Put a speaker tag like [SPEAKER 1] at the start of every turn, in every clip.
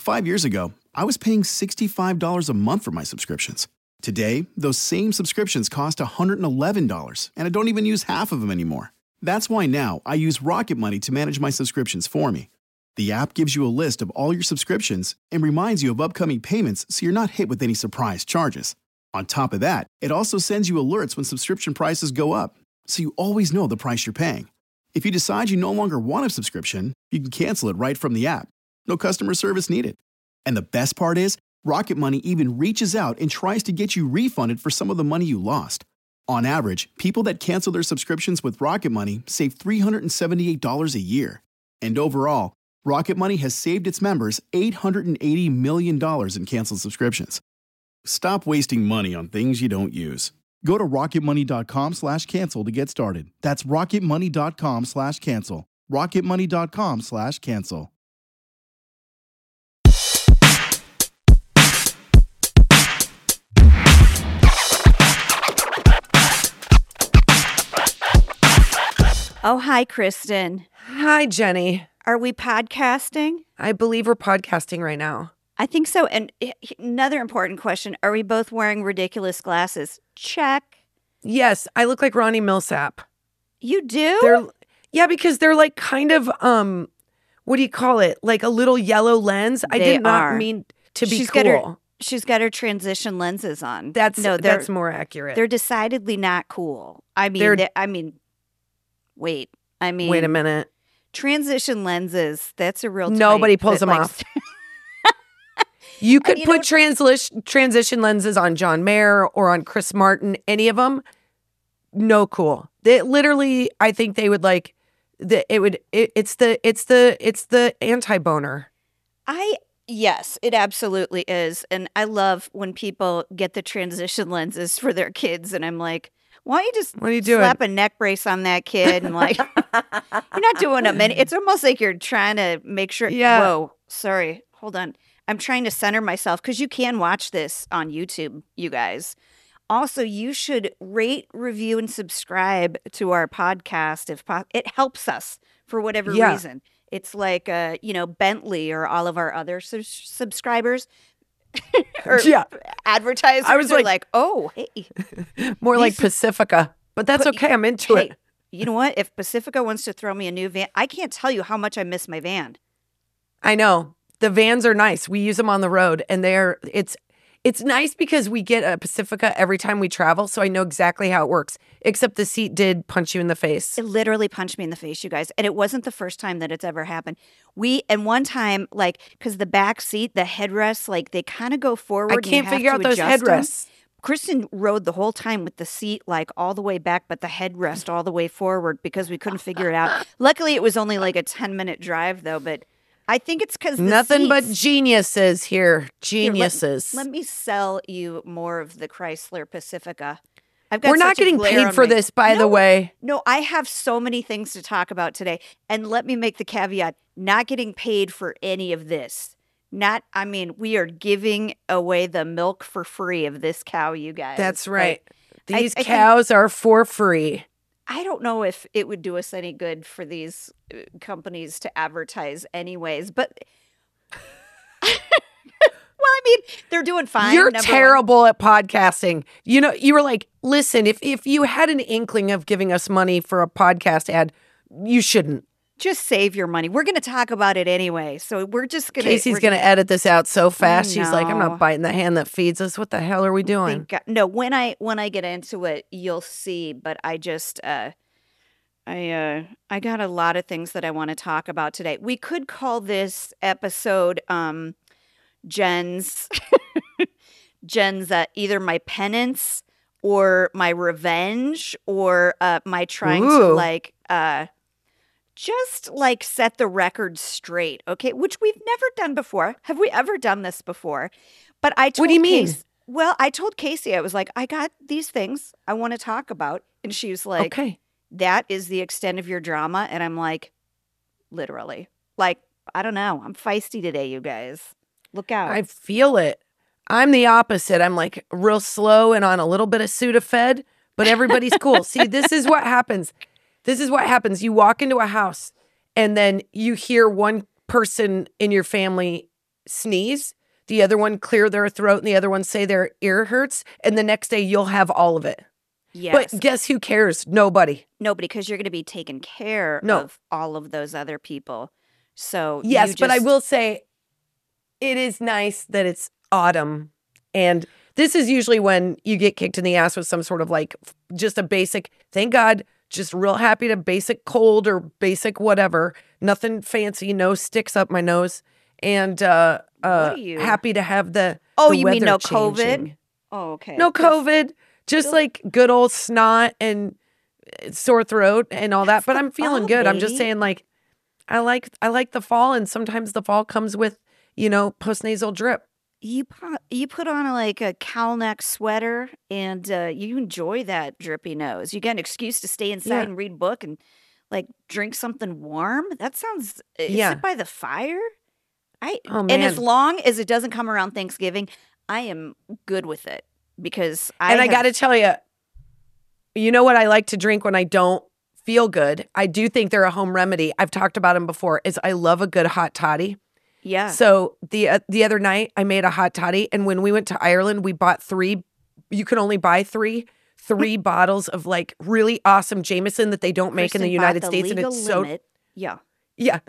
[SPEAKER 1] 5 years ago, I was paying $65 a month for my subscriptions. Today, those same subscriptions cost $111, and I don't even use half of them anymore. That's why now I use Rocket Money to manage my subscriptions for me. The app gives you a list of all your subscriptions and reminds you of upcoming payments so you're not hit with any surprise charges. On top of that, it also sends you alerts when subscription prices go up, so you always know the price you're paying. If you decide you no longer want a subscription, you can cancel it right from the app. No customer service needed. And the best part is, Rocket Money even reaches out and tries to get you refunded for some of the money you lost. On average, people that cancel their subscriptions with Rocket Money save $378 a year. And overall, Rocket Money has saved its members $880 million in canceled subscriptions. Stop wasting money on things you don't use. Go to rocketmoney.com/cancel to get started. That's rocketmoney.com/cancel. rocketmoney.com/cancel.
[SPEAKER 2] Oh, hi, Kristen.
[SPEAKER 3] Hi, Jenny.
[SPEAKER 2] Are we podcasting?
[SPEAKER 3] I believe we're podcasting right now.
[SPEAKER 2] I think so. And another important question. Are we both wearing ridiculous glasses? Check.
[SPEAKER 3] Yes, I look like Ronnie Millsap.
[SPEAKER 2] You do?
[SPEAKER 3] Because they're like kind of, what do you call it? Like a little yellow lens. I did not mean to be cool.
[SPEAKER 2] She's got her transition lenses on.
[SPEAKER 3] That's more accurate.
[SPEAKER 2] They're decidedly not cool. Wait a minute. Transition lenses, that's a real
[SPEAKER 3] Nobody pulls them off. You could put transition lenses on John Mayer or on Chris Martin, any of them. No cool. They literally, I think they would like it's the anti-boner.
[SPEAKER 2] Yes, it absolutely is. And I love when people get the transition lenses for their kids and I'm like, why don't you just slap a neck brace on that kid and like, you're not doing a minute. It's almost like you're trying to make sure.
[SPEAKER 3] Yeah.
[SPEAKER 2] Whoa, sorry. Hold on. I'm trying to center myself because you can watch this on YouTube, you guys. Also, you should rate, review, and subscribe to our podcast. It helps us for whatever reason. It's like, Bentley or all of our other subscribers. Or advertisers are like, oh, hey.
[SPEAKER 3] More like Pacifica. But that's okay. I'm into it.
[SPEAKER 2] You know what? If Pacifica wants to throw me a new van, I can't tell you how much I miss my van.
[SPEAKER 3] I know. The vans are nice. We use them on the road, and it's nice because we get a Pacifica every time we travel, so I know exactly how it works. Except the seat did punch you in the face.
[SPEAKER 2] It literally punched me in the face, you guys. And it wasn't the first time that it's ever happened. And one time, because the back seat, the headrests, they kind of go forward.
[SPEAKER 3] I can't figure out those headrests.
[SPEAKER 2] Kristen rode the whole time with the seat all the way back, but the headrest all the way forward because we couldn't figure it out. Luckily, it was only a 10-minute drive, though, but I think it's because
[SPEAKER 3] nothing but geniuses here. Geniuses.
[SPEAKER 2] Let me sell you more of the Chrysler Pacifica.
[SPEAKER 3] We're not getting paid for this, by the way.
[SPEAKER 2] No, I have so many things to talk about today. And let me make the caveat, not getting paid for any of this. We are giving away the milk for free of this cow, you guys.
[SPEAKER 3] That's right. These cows are for free.
[SPEAKER 2] I don't know if it would do us any good for these companies to advertise anyways, but they're doing fine.
[SPEAKER 3] You're terrible at podcasting. You were like, listen, if you had an inkling of giving us money for a podcast ad, you shouldn't.
[SPEAKER 2] Just save your money. We're going to talk about it anyway. So we're just going to...
[SPEAKER 3] Casey's going to edit this out so fast. She's like, I'm not biting the hand that feeds us. What the hell are we doing?
[SPEAKER 2] No, when I get into it, you'll see. But I just... I got a lot of things that I want to talk about today. We could call this episode Jen's either my penance or my revenge or my trying to just set the record straight, okay? Which we've never done before. Have we ever done this before? But I told
[SPEAKER 3] What do you mean?
[SPEAKER 2] I told Casey, I was like, I got these things I want to talk about. And she was like,
[SPEAKER 3] okay,
[SPEAKER 2] that is the extent of your drama. And I'm like, literally. I don't know. I'm feisty today, you guys. Look out.
[SPEAKER 3] I feel it. I'm the opposite. I'm real slow and on a little bit of Sudafed, but everybody's cool. See, this is what happens. You walk into a house and then you hear one person in your family sneeze, the other one clear their throat, and the other one say their ear hurts, and the next day you'll have all of it.
[SPEAKER 2] Yes.
[SPEAKER 3] But guess who cares? Nobody.
[SPEAKER 2] Nobody, because you're going to be taking care
[SPEAKER 3] No.
[SPEAKER 2] of all of those other people. So
[SPEAKER 3] Yes, but I
[SPEAKER 2] just-
[SPEAKER 3] will say it is nice that it's autumn. And this is usually when you get kicked in the ass with some sort of like just a basic, thank God, just real happy to basic cold or basic whatever. Nothing fancy, no sticks up my nose. And
[SPEAKER 2] are you?
[SPEAKER 3] happy to have the
[SPEAKER 2] Oh,
[SPEAKER 3] the
[SPEAKER 2] you mean
[SPEAKER 3] weather
[SPEAKER 2] no
[SPEAKER 3] changing.
[SPEAKER 2] COVID? Oh, okay.
[SPEAKER 3] No COVID, just like good old snot and sore throat and all that.
[SPEAKER 2] That's
[SPEAKER 3] But
[SPEAKER 2] the
[SPEAKER 3] I'm feeling
[SPEAKER 2] fall,
[SPEAKER 3] good. I'm just
[SPEAKER 2] baby.
[SPEAKER 3] saying, like, I like the fall, and sometimes the fall comes with, postnasal drip.
[SPEAKER 2] You put on like a cowl neck sweater and you enjoy that drippy nose. You get an excuse to stay inside
[SPEAKER 3] Yeah.
[SPEAKER 2] and read a book and like drink something warm. That sounds
[SPEAKER 3] Yeah.
[SPEAKER 2] sit by the fire.
[SPEAKER 3] Oh,
[SPEAKER 2] And as
[SPEAKER 3] man.
[SPEAKER 2] long as it doesn't come around Thanksgiving, I am good with it because
[SPEAKER 3] I got to tell you, you know what I like to drink when I don't feel good? I do think they're a home remedy. I've talked about them before. Is I love a good hot toddy.
[SPEAKER 2] yeah.
[SPEAKER 3] So the other night I made a hot toddy, and when we went to Ireland, we bought 3. You can only buy 3 bottles of like really awesome Jameson that they don't make in the
[SPEAKER 2] Kristen
[SPEAKER 3] United
[SPEAKER 2] bought the
[SPEAKER 3] States, and
[SPEAKER 2] legal
[SPEAKER 3] it's so
[SPEAKER 2] limit. Yeah.
[SPEAKER 3] yeah.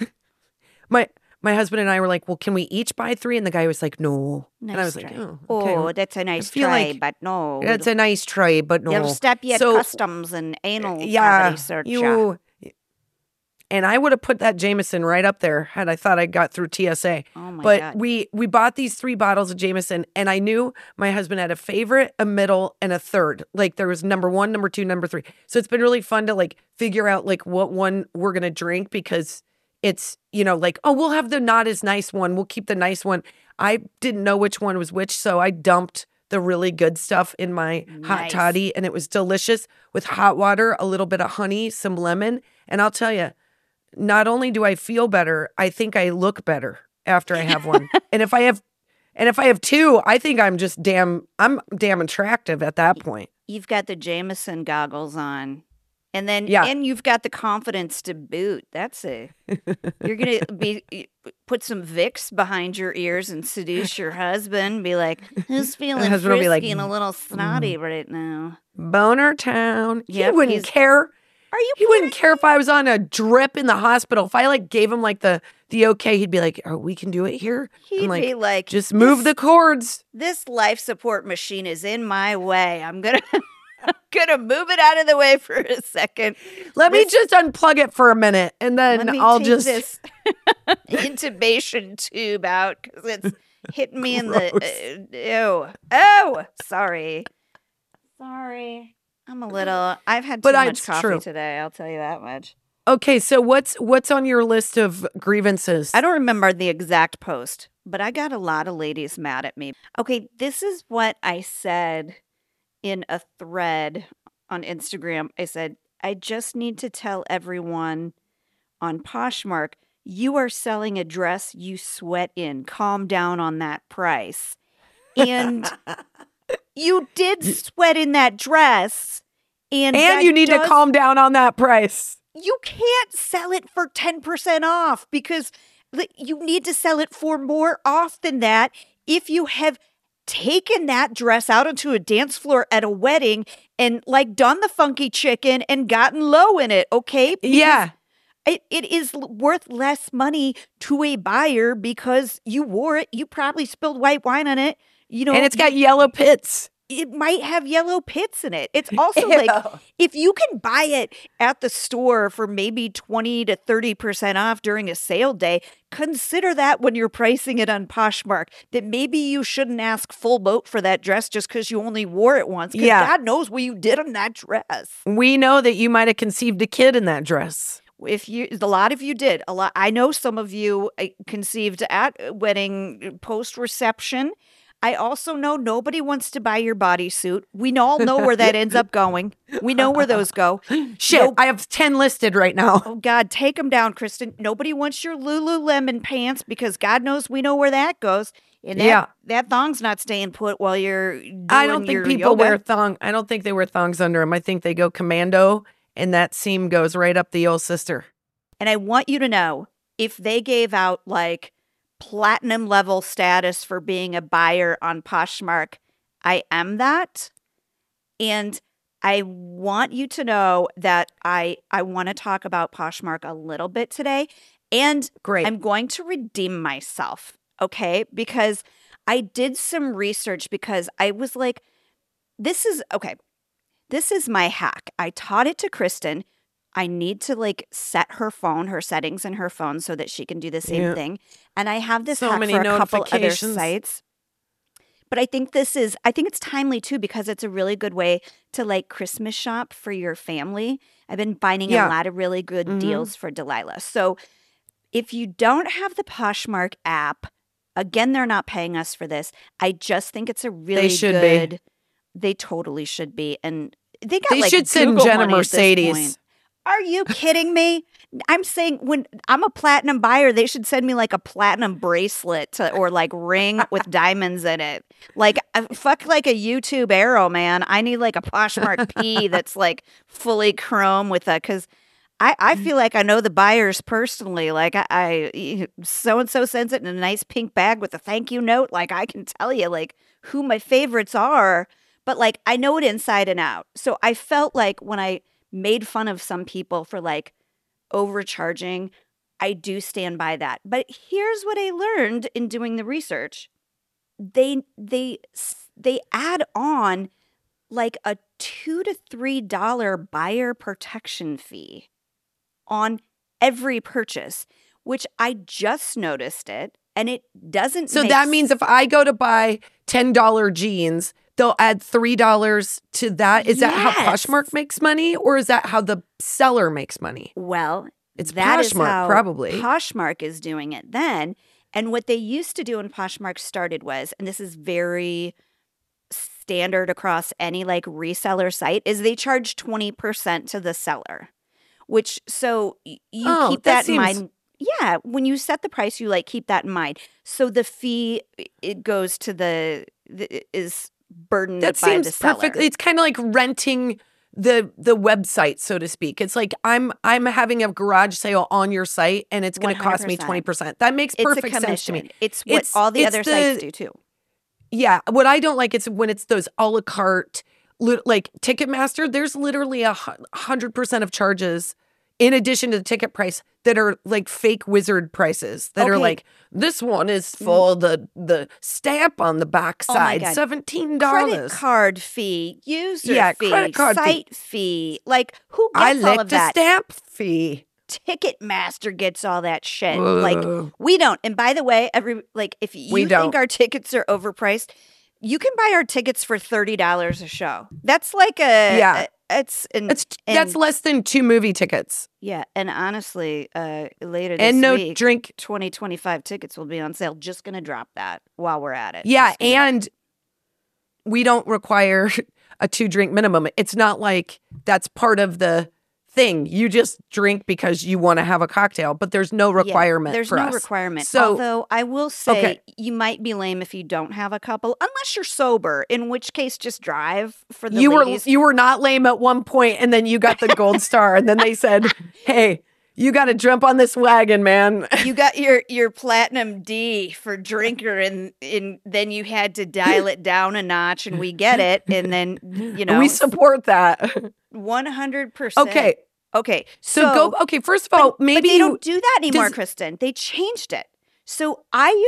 [SPEAKER 3] My husband and I were like, well, can we each buy 3? And the guy was like, no. And I was
[SPEAKER 2] Nice
[SPEAKER 3] like,
[SPEAKER 2] try.
[SPEAKER 3] oh, okay.
[SPEAKER 2] Oh, that's a nice
[SPEAKER 3] feel
[SPEAKER 2] try,
[SPEAKER 3] like
[SPEAKER 2] but no.
[SPEAKER 3] That's a nice try, but no.
[SPEAKER 2] They'll stop you at
[SPEAKER 3] So,
[SPEAKER 2] customs and anal
[SPEAKER 3] yeah,
[SPEAKER 2] cavity search. Yeah.
[SPEAKER 3] and I would have put that Jameson right up there had I thought I got through TSA.
[SPEAKER 2] Oh my
[SPEAKER 3] But
[SPEAKER 2] God.
[SPEAKER 3] we bought these 3 bottles of Jameson, and I knew my husband had a favorite, a middle, and a third. Like there was number 1, number 2, number 3. So it's been really fun to like figure out like what one we're gonna drink, because it's, like, oh, we'll have the not as nice one. We'll keep the nice one. I didn't know which one was which, so I dumped the really good stuff in my hot
[SPEAKER 2] Nice.
[SPEAKER 3] toddy, and it was delicious with hot water, a little bit of honey, some lemon. And I'll tell you, not only do I feel better, I think I look better after I have one. And if I have 2, I think I'm damn attractive at that point.
[SPEAKER 2] You've got the Jameson goggles on. And then
[SPEAKER 3] Yeah.
[SPEAKER 2] and you've got the confidence to boot. That's it. You're going to put some Vicks behind your ears and seduce your husband. Be like, who's feeling
[SPEAKER 3] husband will be like,
[SPEAKER 2] frisky and a little snotty right now?
[SPEAKER 3] Boner town. He
[SPEAKER 2] Yep,
[SPEAKER 3] wouldn't care.
[SPEAKER 2] Are you
[SPEAKER 3] He wouldn't care if I was on a drip in the hospital. If I like gave him like the okay, he'd be like, "Oh, we can do it here."
[SPEAKER 2] He'd
[SPEAKER 3] I'm
[SPEAKER 2] be like,
[SPEAKER 3] just move the cords.
[SPEAKER 2] This life support machine is in my way. I'm gonna move it out of the way for a second.
[SPEAKER 3] Let me
[SPEAKER 2] This-
[SPEAKER 3] just unplug it for a minute, and
[SPEAKER 2] Let
[SPEAKER 3] then
[SPEAKER 2] me
[SPEAKER 3] I'll
[SPEAKER 2] take
[SPEAKER 3] just.
[SPEAKER 2] this intubation tube out because it's hitting me in the sorry. I'm a little. I've had too
[SPEAKER 3] But
[SPEAKER 2] much
[SPEAKER 3] it's
[SPEAKER 2] coffee
[SPEAKER 3] true.
[SPEAKER 2] today. I'll tell you that much.
[SPEAKER 3] Okay, so what's on your list of grievances?
[SPEAKER 2] I don't remember the exact post, but I got a lot of ladies mad at me. Okay, this is what I said in a thread on Instagram. I said, I just need to tell everyone on Poshmark, you are selling a dress you sweat in. Calm down on that price. And you did sweat in that dress. And that
[SPEAKER 3] you need to
[SPEAKER 2] does-
[SPEAKER 3] calm down on that price.
[SPEAKER 2] You can't sell it for 10% off because you need to sell it for more off than that if you have taken that dress out onto a dance floor at a wedding and like done the funky chicken and gotten low in it, okay? Because
[SPEAKER 3] Yeah.
[SPEAKER 2] it is worth less money to a buyer because you wore it. You probably spilled white wine on it.
[SPEAKER 3] And it's got yellow pits.
[SPEAKER 2] It might have yellow pits in it. It's also like
[SPEAKER 3] Ew.
[SPEAKER 2] if you can buy it at the store for maybe 20 to 30% off during a sale day, consider that when you're pricing it on Poshmark. That maybe you shouldn't ask full boat for that dress just because you only wore it once. Because
[SPEAKER 3] Yeah.
[SPEAKER 2] God knows what you did on that dress.
[SPEAKER 3] We know that you might have conceived a kid in that dress.
[SPEAKER 2] A lot of you did. A lot. I know some of you conceived at wedding post reception. I also know nobody wants to buy your bodysuit. We all know where that ends up going. We know where those go.
[SPEAKER 3] Shit,
[SPEAKER 2] Nope.
[SPEAKER 3] I have 10 listed right now.
[SPEAKER 2] Oh, God, take them down, Kristen. Nobody wants your Lululemon pants because God knows we know where that goes. And that thong's not staying put while you're doing
[SPEAKER 3] I don't think
[SPEAKER 2] your
[SPEAKER 3] people
[SPEAKER 2] yoga.
[SPEAKER 3] wear thong. I don't think they wear thongs under them. I think they go commando, and that seam goes right up the old sister.
[SPEAKER 2] And I want you to know, if they gave out like platinum level status for being a buyer on Poshmark. I am that. And I want you to know that I want to talk about Poshmark a little bit today. And
[SPEAKER 3] Great.
[SPEAKER 2] I'm going to redeem myself, okay? Because I did some research because I was like, this is my hack. I taught it to Kristen. I need to like set her settings in her phone so that she can do the same thing. And I have this hack for a couple other sites. But I think it's timely too because it's a really good way to like Christmas shop for your family. I've been finding a lot of really good deals for Delilah. So if you don't have the Poshmark app, again, they're not paying us for this. I just think it's a really good. They totally should be. And they should
[SPEAKER 3] send
[SPEAKER 2] Google
[SPEAKER 3] Jenna
[SPEAKER 2] money
[SPEAKER 3] Mercedes.
[SPEAKER 2] Are you kidding me? I'm saying when I'm a platinum buyer, they should send me like a platinum bracelet or like ring with diamonds in it. Like fuck like a YouTube Arrow, man. I need like a Poshmark P that's like fully chrome with a, because I feel like I know the buyers personally. Like I so-and-so sends it in a nice pink bag with a thank you note. Like I can tell you like who my favorites are, but like I know it inside and out. So I felt like when I made fun of some people for like overcharging, I do stand by that. But here's what I learned in doing the research. They add on like a $2 to $3 buyer protection fee on every purchase, which I just noticed it, and it doesn't.
[SPEAKER 3] So that means if I go to buy $10 jeans, they'll add $3 to that. Is that how Poshmark makes money, or is that how the seller makes money?
[SPEAKER 2] Well,
[SPEAKER 3] it's
[SPEAKER 2] that
[SPEAKER 3] Poshmark,
[SPEAKER 2] is how
[SPEAKER 3] probably.
[SPEAKER 2] Poshmark is doing it then. And what they used to do when Poshmark started was, and this is very standard across any like reseller site, is they charge 20% to the seller, which so you keep that in mind. Yeah, when you set the price, you like keep that in mind. So the fee it goes to is burdened by the seller.
[SPEAKER 3] Perfect. It's kind of like renting the website, so to speak. It's like I'm having a garage sale on your site, and it's going to cost me 20%. That makes perfect sense to me.
[SPEAKER 2] It's what all the other sites do too.
[SPEAKER 3] Yeah, what I don't like is when it's those a la carte, like Ticketmaster. There's literally 100% of charges in addition to the ticket price that are like fake wizard prices that are like, this one is for the stamp on the back side, $17.
[SPEAKER 2] Credit card fee, user fee,
[SPEAKER 3] credit card
[SPEAKER 2] site fee. Like, who gets all of that?
[SPEAKER 3] I stamp fee.
[SPEAKER 2] Ticketmaster gets all that shit. Like, we don't. And by the way, if you think our tickets are overpriced, you can buy our tickets for $30 a show. That's like that's
[SPEAKER 3] less than 2 movie tickets.
[SPEAKER 2] Yeah, and honestly, later this week,
[SPEAKER 3] drink
[SPEAKER 2] 2025 tickets will be on sale. Just gonna drop that while we're at it.
[SPEAKER 3] Yeah, and we don't require a 2-drink minimum. It's not like that's part of the thing. You just drink because you want to have a cocktail, but there's no requirement.
[SPEAKER 2] There's
[SPEAKER 3] for
[SPEAKER 2] no
[SPEAKER 3] us.
[SPEAKER 2] requirement.
[SPEAKER 3] So,
[SPEAKER 2] although I will say you might be lame if you don't have a couple, unless you're sober. In which case, just drive for the ladies.
[SPEAKER 3] You were not lame at one point, and then you got the gold star, and then they said, "Hey, you got to jump on this wagon, man."
[SPEAKER 2] You got your platinum D for drinker, and then you had to dial it down a notch, and we get it, and then
[SPEAKER 3] we support that
[SPEAKER 2] 100%. Okay. So
[SPEAKER 3] go. Okay, first of all, maybe
[SPEAKER 2] but they don't do that anymore, Kristen. They changed it. So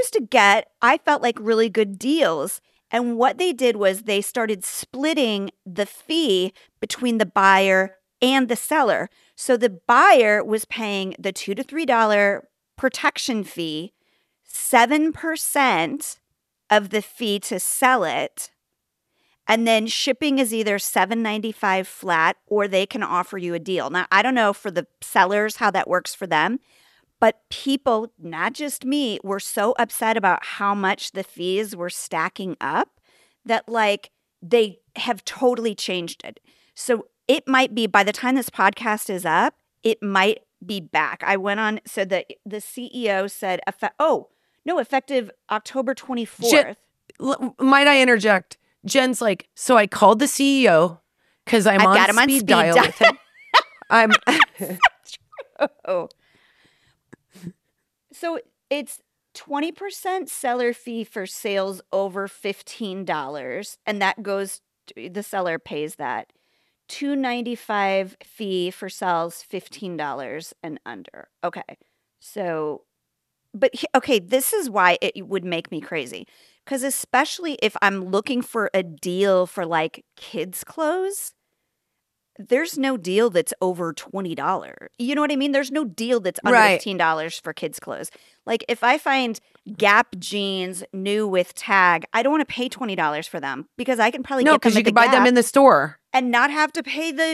[SPEAKER 2] I felt like really good deals. And what they did was they started splitting the fee between the buyer and the seller. So the buyer was paying the $2 to $3 protection fee, 7% of the fee to sell it. And then shipping is either $7.95 flat, or they can offer you a deal. Now, I don't know for the sellers how that works for them, but people, not just me, were so upset about how much the fees were stacking up that like they have totally changed it. So it might be by the time this podcast is up, it might be back. I went on, so the CEO said, effective October 24th.
[SPEAKER 3] Might I interject? Jen's like, so I called the CEO because I'm on speed dial with him.
[SPEAKER 2] So it's 20% seller fee for sales over $15, and that goes the seller pays that. $2.95 fee for sales $15 and under. Okay. So, but okay, this is why it would make me crazy. Because especially if I'm looking for a deal for like kids' clothes, there's no deal that's over $20. You know what I mean? There's no deal that's under $15 for kids' clothes. Like if I find Gap jeans new with tag, I don't want to pay $20 for them because I can probably get them
[SPEAKER 3] because you
[SPEAKER 2] at
[SPEAKER 3] can
[SPEAKER 2] the
[SPEAKER 3] buy them
[SPEAKER 2] Gap
[SPEAKER 3] in the store
[SPEAKER 2] and not have to pay the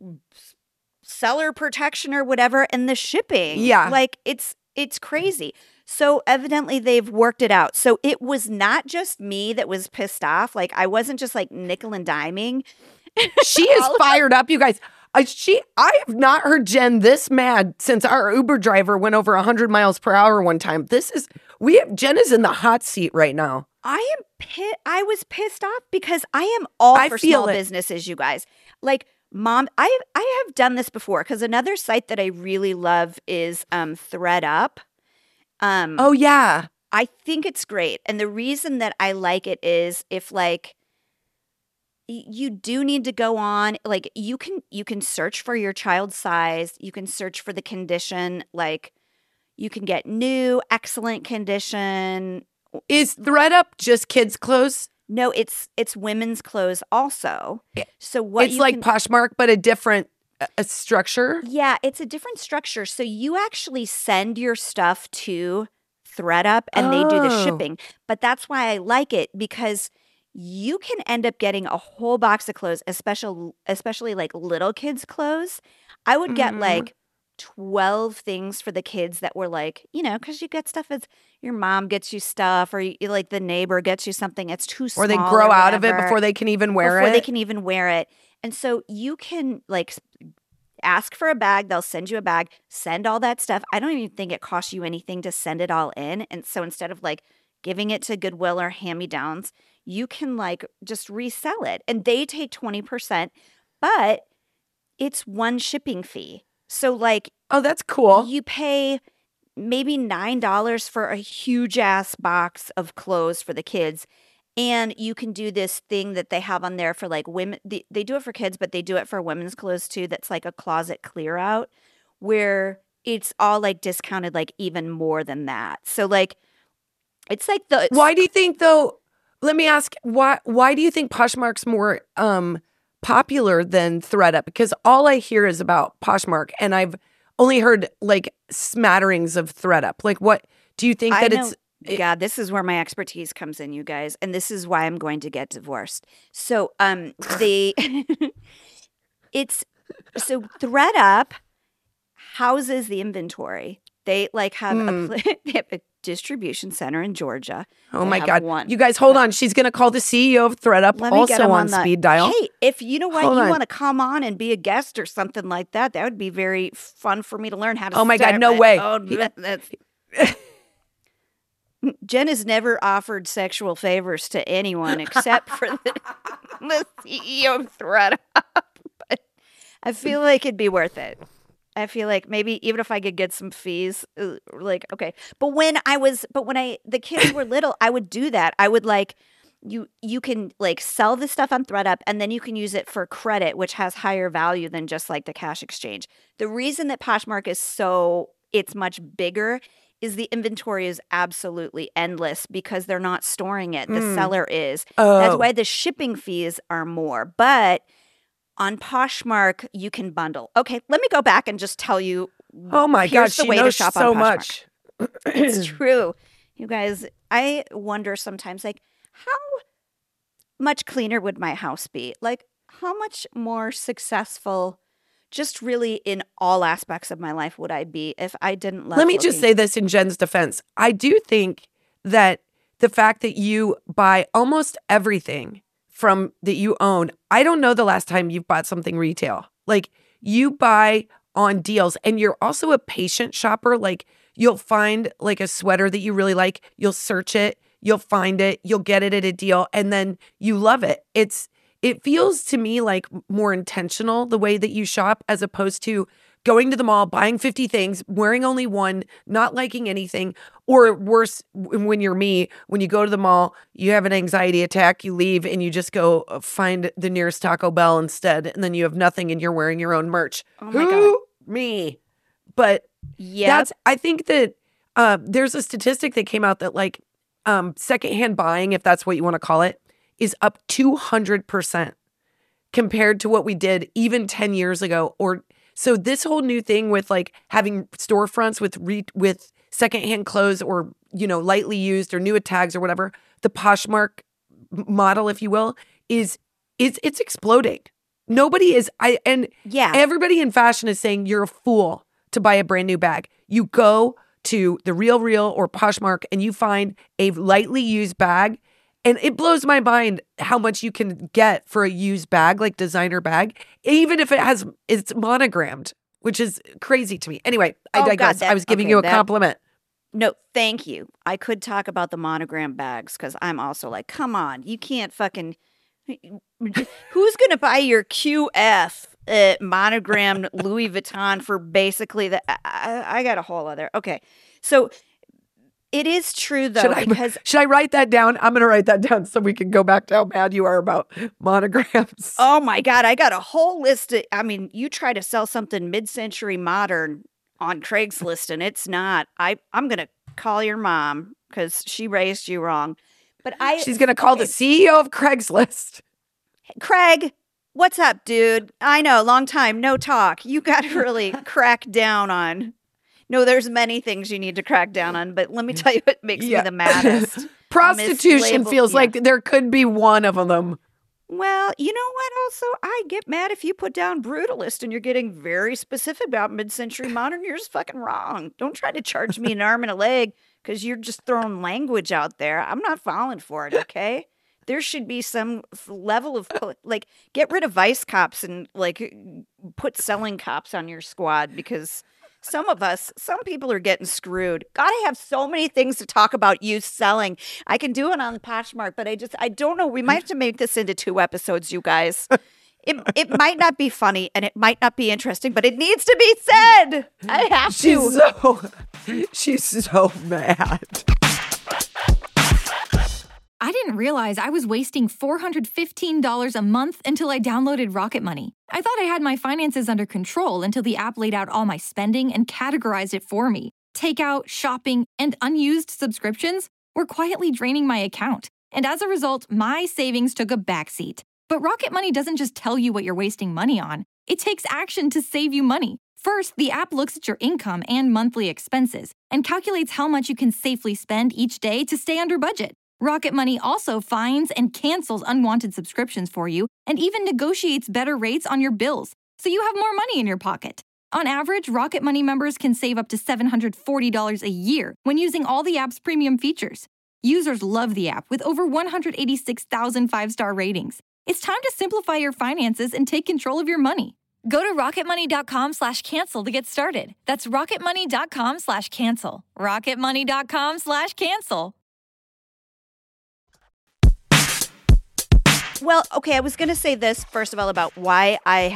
[SPEAKER 2] seller protection or whatever and the shipping.
[SPEAKER 3] Yeah.
[SPEAKER 2] Like it's crazy. So evidently they've worked it out. So it was not just me that was pissed off. Like I wasn't just like nickel and diming.
[SPEAKER 3] She is fired up, you guys. I have not heard Jen this mad since our Uber driver went over 100 miles per hour one time. Jen is in the hot seat right now.
[SPEAKER 2] I was pissed off because I am all for small businesses, you guys. Like, Mom, I have done this before because another site that I really love is ThredUp.
[SPEAKER 3] Oh yeah,
[SPEAKER 2] I think it's great, and the reason that I like it is if like you do need to go on, like you can search for your child's size, you can search for the condition, like you can get new, excellent condition.
[SPEAKER 3] Is ThredUp just kids' clothes?
[SPEAKER 2] No, it's women's clothes also. So
[SPEAKER 3] it's like Poshmark, but a different structure?
[SPEAKER 2] Yeah, it's a different structure. So you actually send your stuff to ThredUp and they do the shipping. But that's why I like it because you can end up getting a whole box of clothes, especially like little kids' clothes. I would get like 12 things for the kids that were like, because you get stuff as your mom gets you stuff or like the neighbor gets you something that's too small.
[SPEAKER 3] Or they grow out of it before they can even wear it. And so you can like ask for a bag. They'll send you a bag, send all that stuff. I don't even think it costs you anything to send it all in. And so instead of like giving it to Goodwill or hand-me-downs, you can like just resell it. And they take 20%, but it's one shipping fee. So like, oh, that's cool.
[SPEAKER 2] You pay maybe $9 for a huge ass box of clothes for the kids. And you can do this thing that they have on there for like women. They do it for kids, but they do it for women's clothes too. That's like a closet clear out where it's all like discounted, like even more than that. So like, it's like
[SPEAKER 3] why do you think though? Let me ask, why do you think Poshmark's more popular than ThredUp? Because all I hear is about Poshmark, and I've only heard like smatterings of ThredUp. Like, what do you think
[SPEAKER 2] God, this is where my expertise comes in, you guys, and this is why I'm going to get divorced. So, so ThredUp houses the inventory. They like have they have a distribution center in Georgia.
[SPEAKER 3] Oh my God. You guys, hold on. She's going to call the CEO of ThredUp also on speed dial.
[SPEAKER 2] Hey, if you know what, you want to come on and be a guest or something like that, that would be very fun for me to learn how to
[SPEAKER 3] Oh my God, no way.
[SPEAKER 2] Jen has never offered sexual favors to anyone except for the CEO of ThredUp. But I feel like it'd be worth it. I feel like maybe even if I could get some fees, like, okay. But when the kids were little, I would do that. I would like, you can like sell the stuff on ThredUp and then you can use it for credit, which has higher value than just like the cash exchange. The reason that Poshmark it's much bigger is the inventory is absolutely endless because they're not storing it. The seller is. Oh. That's why the shipping fees are more. But on Poshmark, you can bundle. Okay, let me go back and just tell you.
[SPEAKER 3] Oh my God, she knows so much.
[SPEAKER 2] It's true. You guys, I wonder sometimes, like, how much cleaner would my house be? Like, how much more successful, just really in all aspects of my life, would I be if I didn't love
[SPEAKER 3] Let me just say this in Jen's defense. I do think that the fact that you buy almost everything from that you own. I don't know the last time you've bought something retail. Like you buy on deals and you're also a patient shopper. Like you'll find like a sweater that you really like. You'll search it. You'll find it. You'll get it at a deal and then you love it. It feels to me like more intentional the way that you shop as opposed to going to the mall, buying 50 things, wearing only one, not liking anything, or worse, when you're me, when you go to the mall, you have an anxiety attack, you leave and you just go find the nearest Taco Bell instead, and then you have nothing and you're wearing your own merch.
[SPEAKER 2] Oh my God.
[SPEAKER 3] Me. But I think that there's a statistic that came out that like secondhand buying, if that's what you want to call it, is up 200% compared to what we did even 10 years ago. So this whole new thing with like having storefronts with secondhand clothes or, lightly used or new at tags or whatever, the Poshmark model, if you will, it's exploding. Everybody in fashion is saying you're a fool to buy a brand new bag. You go to the RealReal or Poshmark and you find a lightly used bag. And it blows my mind how much you can get for a used bag, like designer bag, even if it's monogrammed, which is crazy to me. Anyway, I digress. I was giving you a compliment.
[SPEAKER 2] No, thank you. I could talk about the monogram bags because I'm also like, come on, you can't fucking. Who's gonna buy your QF monogrammed Louis Vuitton for basically the? I got a whole other. Okay, so. It is true, though,
[SPEAKER 3] should I write that down? I'm going to write that down so we can go back to how mad you are about monograms.
[SPEAKER 2] Oh, my God. I got a whole list. You try to sell something mid-century modern on Craigslist, and it's not. I'm going to call your mom because she raised you wrong. But
[SPEAKER 3] She's going to call the CEO of Craigslist.
[SPEAKER 2] Craig, what's up, dude? I know, long time, no talk. You got to really crack down on... No, there's many things you need to crack down on, but let me tell you what makes me the maddest.
[SPEAKER 3] Prostitution feels like there could be one of them.
[SPEAKER 2] Well, you know what? Also, I get mad if you put down brutalist and you're getting very specific about mid-century modern. You're just fucking wrong. Don't try to charge me an arm and a leg because you're just throwing language out there. I'm not falling for it, okay? There should be some level of, like, get rid of vice cops and, like, put selling cops on your squad because... Some people are getting screwed. God, I have so many things to talk about you selling. I can do it on the Poshmark, but I don't know. We might have to make this into 2 episodes, you guys. It might not be funny and it might not be interesting, but it needs to be said. I have
[SPEAKER 3] to. She's so mad.
[SPEAKER 4] I didn't realize I was wasting $415 a month until I downloaded Rocket Money. I thought I had my finances under control until the app laid out all my spending and categorized it for me. Takeout, shopping, and unused subscriptions were quietly draining my account. And as a result, my savings took a backseat. But Rocket Money doesn't just tell you what you're wasting money on. It takes action to save you money. First, the app looks at your income and monthly expenses and calculates how much you can safely spend each day to stay under budget. Rocket Money also finds and cancels unwanted subscriptions for you and even negotiates better rates on your bills, so you have more money in your pocket. On average, Rocket Money members can save up to $740 a year when using all the app's premium features. Users love the app with over 186,000 5-star ratings. It's time to simplify your finances and take control of your money. Go to rocketmoney.com/cancel to get started. That's rocketmoney.com/cancel. rocketmoney.com/cancel.
[SPEAKER 2] Well, okay, I was going to say this, first of all, about why I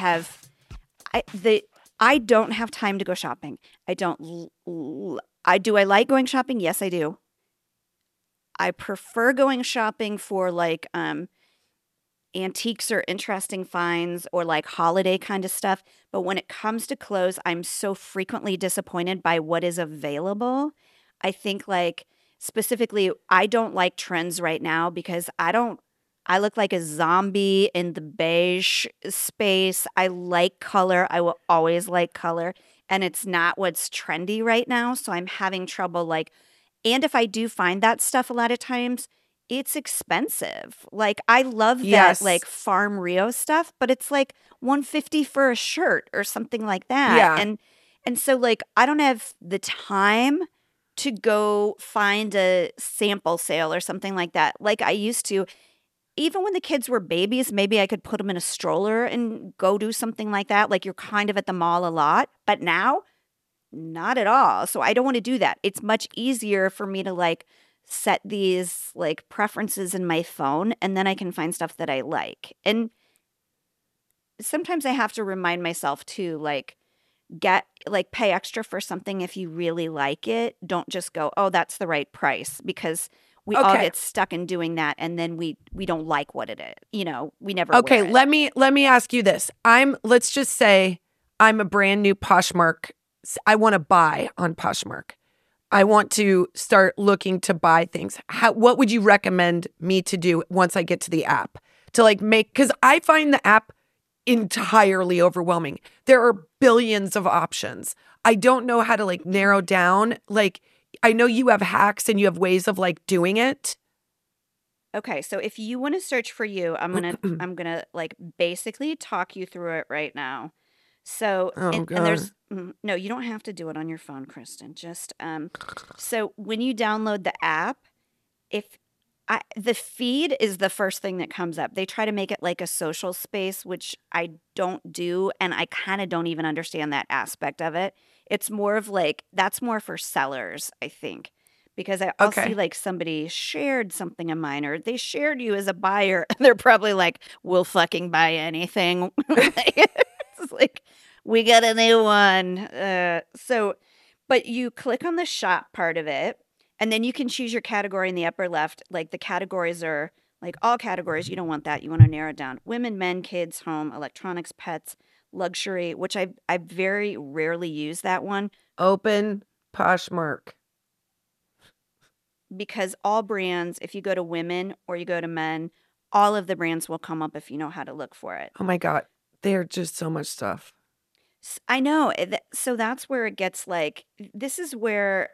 [SPEAKER 2] don't have time to go shopping. Do I like going shopping? Yes, I do. I prefer going shopping for like antiques or interesting finds or like holiday kind of stuff. But when it comes to clothes, I'm so frequently disappointed by what is available. I think like specifically, I don't like trends right now because I look like a zombie in the beige space. I like color. I will always like color. And it's not what's trendy right now. So I'm having trouble like, and if I do find that stuff a lot of times, it's expensive. Like I love that like Farm Rio stuff, but it's like $150 for a shirt or something like that.
[SPEAKER 3] Yeah.
[SPEAKER 2] And so like I don't have the time to go find a sample sale or something like that. Like I used to. Even when the kids were babies, maybe I could put them in a stroller and go do something like that. Like you're kind of at the mall a lot. But now, not at all. So I don't want to do that. It's much easier for me to like set these like preferences in my phone and then I can find stuff that I like. And sometimes I have to remind myself too, like pay extra for something if you really like it. Don't just go, oh, that's the right price, because we all get stuck in doing that, and then we don't like what it is. We never wear it.
[SPEAKER 3] let me ask you this. Let's just say I'm a brand new Poshmark. I want to buy on Poshmark. I want to start looking to buy things. What would you recommend me to do once I get to the app to because I find the app entirely overwhelming. There are billions of options. I don't know how to narrow down. I know you have hacks and you have ways of doing it.
[SPEAKER 2] Okay, so if you want to search for you, I'm gonna basically talk you through it right now. So and there's no, you don't have to do it on your phone, Kristen. Just so when you download the app, the feed is the first thing that comes up. They try to make it like a social space, which I don't do, and I kind of don't even understand that aspect of it. It's more of that's more for sellers, I think. Because I'll see somebody shared something of mine, or they shared you as a buyer, and they're probably like, we'll fucking buy anything. It's we got a new one. But you click on the shop part of it, and then you can choose your category in the upper left. The categories are all categories. You don't want that. You want to narrow it down. Women, men, kids, home, electronics, pets, luxury, which I very rarely use that one.
[SPEAKER 3] Open Poshmark.
[SPEAKER 2] Because all brands, if you go to women or you go to men, all of the brands will come up if you know how to look for it.
[SPEAKER 3] Oh my God. They're just so much stuff.
[SPEAKER 2] I know. So that's where it gets this is where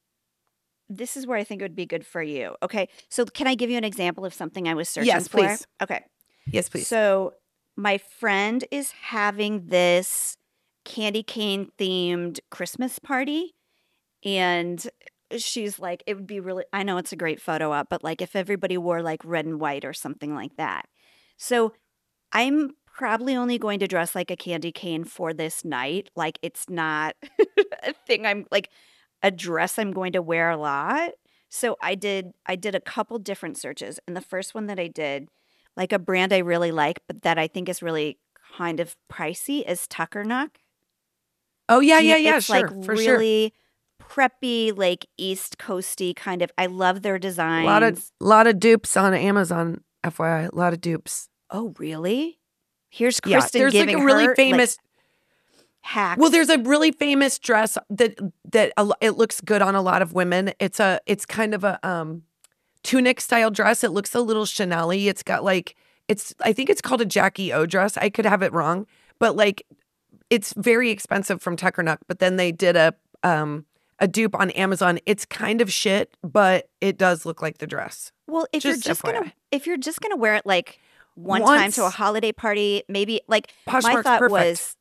[SPEAKER 2] I think it would be good for you. Okay. So can I give you an example of something I was searching for?
[SPEAKER 3] Yes, please.
[SPEAKER 2] Okay.
[SPEAKER 3] Yes, please.
[SPEAKER 2] So my friend is having this candy cane themed Christmas party, and she's like, it would be really, I know it's a great photo up, but if everybody wore red and white or something like that. So I'm probably only going to dress like a candy cane for this night. It's not a thing a dress I'm going to wear a lot. So I did a couple different searches. And the first one that I did, a brand I really like, but that I think is really kind of pricey, is Tuckernuck.
[SPEAKER 3] Oh, yeah,
[SPEAKER 2] It's
[SPEAKER 3] sure, for
[SPEAKER 2] really preppy, East Coasty kind of. I love their designs.
[SPEAKER 3] A lot of dupes on Amazon, FYI. A lot of dupes.
[SPEAKER 2] Oh, really? Here's Kristen
[SPEAKER 3] there's
[SPEAKER 2] giving
[SPEAKER 3] a really
[SPEAKER 2] her,
[SPEAKER 3] famous
[SPEAKER 2] hacks.
[SPEAKER 3] Well, there's a really famous dress that it looks good on a lot of women. It's kind of a tunic style dress. It looks a little Chanel-y. It's got I think it's called a Jackie O dress. I could have it wrong, but it's very expensive from Tuckernuck. But then they did a dupe on Amazon. It's kind of shit, but it does look like the dress.
[SPEAKER 2] Well, if you're just gonna wear it one time to a holiday party, maybe my thought
[SPEAKER 3] perfect.
[SPEAKER 2] was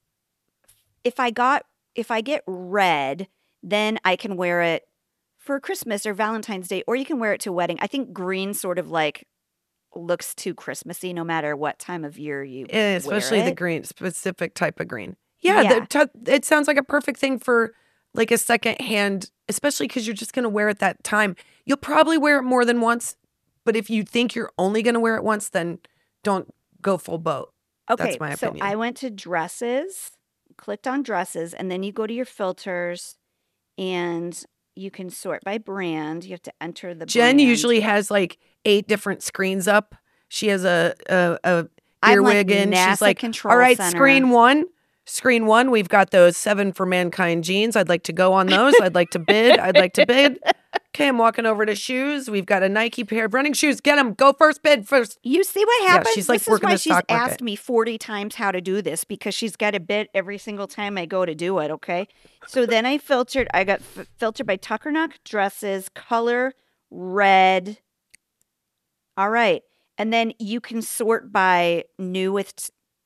[SPEAKER 2] if I get red, then I can wear it for Christmas or Valentine's Day, or you can wear it to a wedding. I think green sort of looks too Christmassy no matter what time of year you
[SPEAKER 3] especially
[SPEAKER 2] wear it.
[SPEAKER 3] The green, specific type of green. Yeah. It sounds like a perfect thing for a second hand, especially because you're just going to wear it that time. You'll probably wear it more than once, but if you think you're only going to wear it once, then don't go full boat.
[SPEAKER 2] Okay,
[SPEAKER 3] that's my opinion.
[SPEAKER 2] So I went to dresses, clicked on dresses, and then you go to your filters, and you can sort by brand. You have to enter the
[SPEAKER 3] Jen
[SPEAKER 2] brand.
[SPEAKER 3] usually has 8 different screens up. She has a earwig in. She's like, all right,
[SPEAKER 2] Center.
[SPEAKER 3] Screen one, we've got those 7 for Mankind jeans. I'd like to go on those. I'd like to bid. Okay, I'm walking over to shoes. We've got a Nike pair of running shoes. Get them. Go first, bid first.
[SPEAKER 2] You see what happens?
[SPEAKER 3] Yeah, she's this
[SPEAKER 2] is why she's asked me 40 times how to do this, because she's got a bid every single time I go to do it, okay? So then I got filtered by Tuckernuck, dresses, color, red. All right. And then you can sort by new with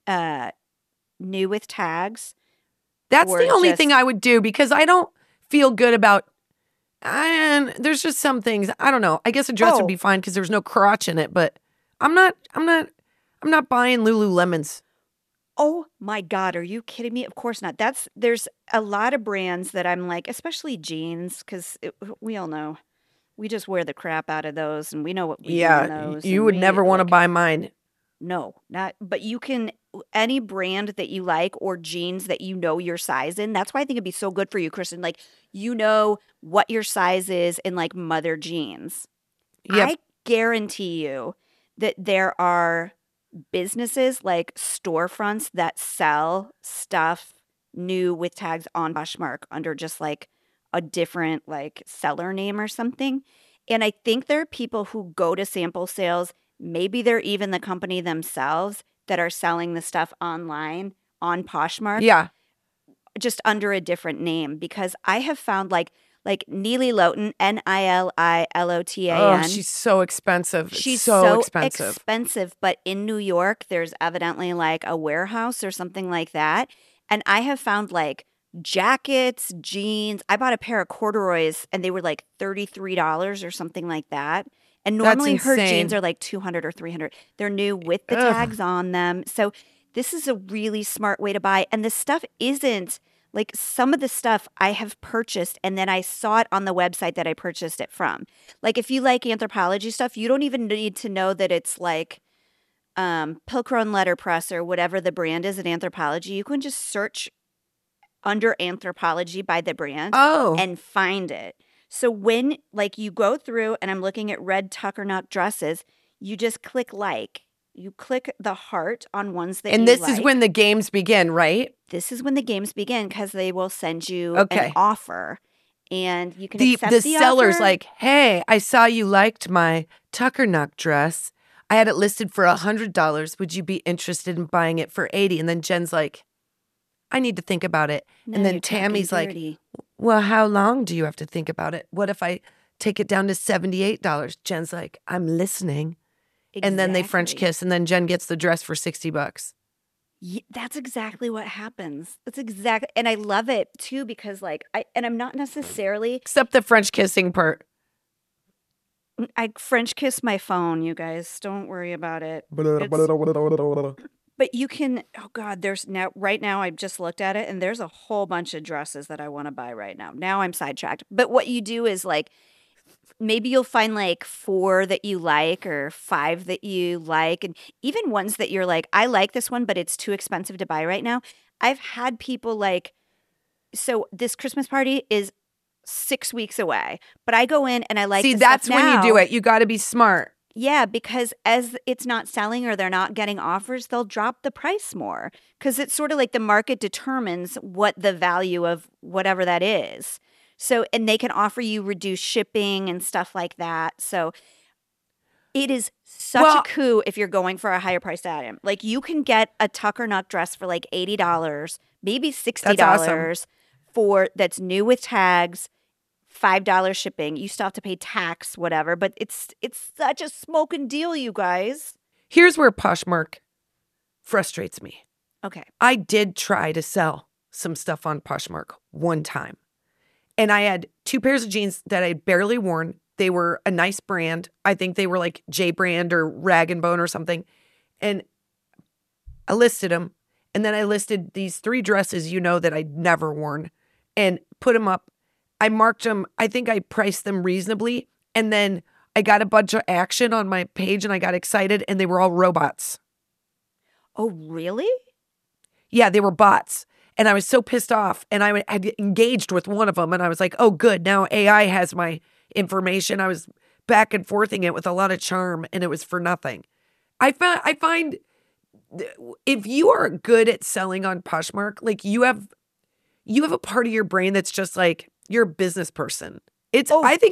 [SPEAKER 2] tags.
[SPEAKER 3] That's the only thing I would do, because I don't feel good about, and there's just some things, I don't know. I guess a dress would be fine because there's no crotch in it, but I'm not buying Lululemons.
[SPEAKER 2] Oh my God, are you kidding me? Of course not. There's a lot of brands that I'm especially jeans, because we all know we just wear the crap out of those, and we know what we do in those.
[SPEAKER 3] You would never want to buy mine.
[SPEAKER 2] No, not. But you can any brand that you like or jeans that you know your size in. That's why I think it'd be so good for you, Kristen. Like, you know what your size is in like mother jeans.
[SPEAKER 3] Yep.
[SPEAKER 2] I guarantee you that there are businesses like storefronts that sell stuff new with tags on Poshmark under just like a different like seller name or something. And I think there are people who go to sample sales, maybe they're even the company themselves that are selling the stuff online on Poshmark
[SPEAKER 3] Yeah.
[SPEAKER 2] just under a different name, because I have found like Neely Lotan, Nililotan.
[SPEAKER 3] Oh, she's so expensive. It's
[SPEAKER 2] She's
[SPEAKER 3] so
[SPEAKER 2] so
[SPEAKER 3] expensive.
[SPEAKER 2] but in New York, there's evidently like a warehouse or something like that. And I have found like jackets, jeans. I bought a pair of corduroys and they were like $33 or something like that. And
[SPEAKER 3] That's
[SPEAKER 2] normally her jeans
[SPEAKER 3] insane.
[SPEAKER 2] are like 200 or 300. They're new with the
[SPEAKER 3] Ugh.
[SPEAKER 2] tags on them. So this is a really smart way to buy. And the stuff isn't like, some of the stuff I have purchased and then I saw it on the website that I purchased it from. Like, if you like Anthropologie stuff, you don't even need to know that it's like Pilcrow and Letterpress or whatever the brand is at Anthropologie. You can just search under Anthropologie by the brand
[SPEAKER 3] Oh.
[SPEAKER 2] and find it. So when like you go through and I'm looking at red Tuckernuck dresses, you just click like. You click the heart on ones that
[SPEAKER 3] And
[SPEAKER 2] you
[SPEAKER 3] this
[SPEAKER 2] like.
[SPEAKER 3] is when the games begin, right?
[SPEAKER 2] This is when the games begin, because they will send you
[SPEAKER 3] Okay.
[SPEAKER 2] an offer, and you can
[SPEAKER 3] The
[SPEAKER 2] accept the
[SPEAKER 3] seller's
[SPEAKER 2] offer.
[SPEAKER 3] like, hey, I saw you liked my Tuckernuck dress. I had it listed for $100. Would you be interested in buying it for $80? And then Jen's like, I need to think about it.
[SPEAKER 2] Now
[SPEAKER 3] and then
[SPEAKER 2] you're talking
[SPEAKER 3] Tammy's like,
[SPEAKER 2] dirty.
[SPEAKER 3] well, how long do you have to think about it? What if I take it down to $78? Jen's like, I'm listening. And then they French
[SPEAKER 2] Exactly.
[SPEAKER 3] kiss, and then Jen gets the dress for $60.
[SPEAKER 2] Yeah, that's exactly what happens. That's exactly, and I love it too, because like I'm not necessarily,
[SPEAKER 3] Except the French kissing part.
[SPEAKER 2] I French kiss my phone, you guys. Don't worry about it. But you can, oh God, right now I just looked at it and there's a whole bunch of dresses that I want to buy right now. Now I'm sidetracked. But what you do is like, maybe you'll find like 4 that you like or 5 that you like, and even ones that you're like, I like this one, but it's too expensive to buy right now. I've had people like, so this Christmas party is 6 weeks away, but I go in and I like
[SPEAKER 3] See,
[SPEAKER 2] the
[SPEAKER 3] that's
[SPEAKER 2] stuff
[SPEAKER 3] when you do
[SPEAKER 2] now.
[SPEAKER 3] it. You got to be smart.
[SPEAKER 2] Yeah, because as it's not selling or they're not getting offers, they'll drop the price more, because it's sort of like the market determines what the value of whatever that is. So, and they can offer you reduced shipping and stuff like that. So it is such a coup if you're going for a higher priced item. Like, you can get a Tuckernuck dress for like $80, maybe $60
[SPEAKER 3] That's awesome.
[SPEAKER 2] that's new with tags, $5 shipping. You still have to pay tax, whatever, but it's such a smoking deal, you guys.
[SPEAKER 3] Here's where Poshmark frustrates me.
[SPEAKER 2] Okay.
[SPEAKER 3] I did try to sell some stuff on Poshmark one time. And I had 2 pairs of jeans that I'd barely worn. They were a nice brand. I think they were like J Brand or Rag & Bone or something. And I listed them. And then I listed these 3 dresses, that I'd never worn, and put them up. I marked them. I think I priced them reasonably. And then I got a bunch of action on my page and I got excited, and they were all robots.
[SPEAKER 2] Oh, really?
[SPEAKER 3] Yeah, they were bots. And I was so pissed off, and I had engaged with one of them, and I was like, oh, good. Now AI has my information. I was back and forthing it with a lot of charm, and it was for nothing. I find if you are good at selling on Poshmark, like you have a part of your brain that's just like, you're a business person. I think